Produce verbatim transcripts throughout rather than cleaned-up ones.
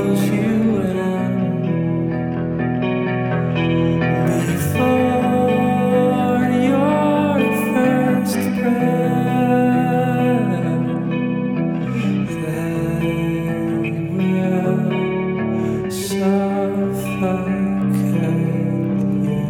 close you in before your first breath. They will suffocate you.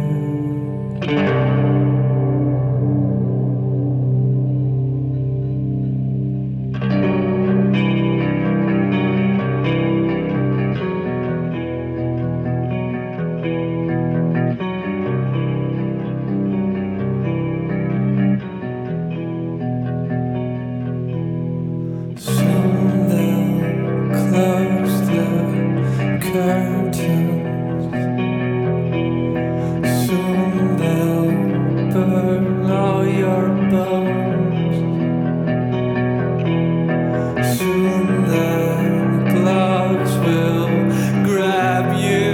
Soon they'll close the curtains. Soon they'll burn all your bones. Soon the gloves will grab you.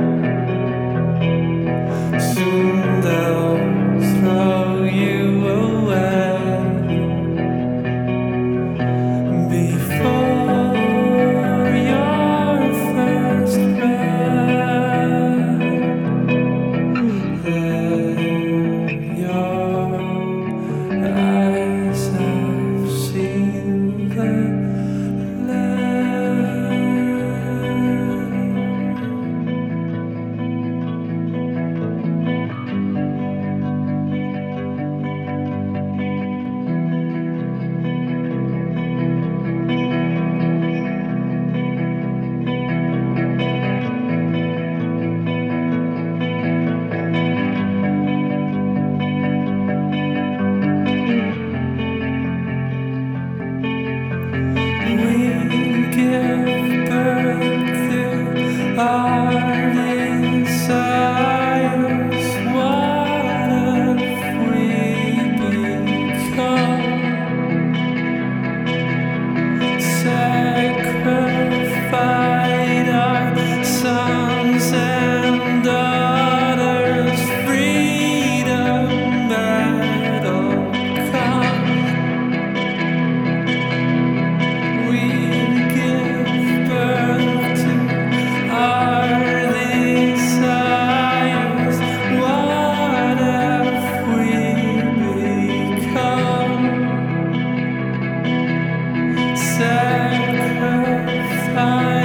Soon they'll throw you away. Before your first breath, there your eyes have seen the give birth to our desires. What if we become sacrificed our sons and daughters? Freedom at all costs. We give birth to our desires. What if we become sacrificed?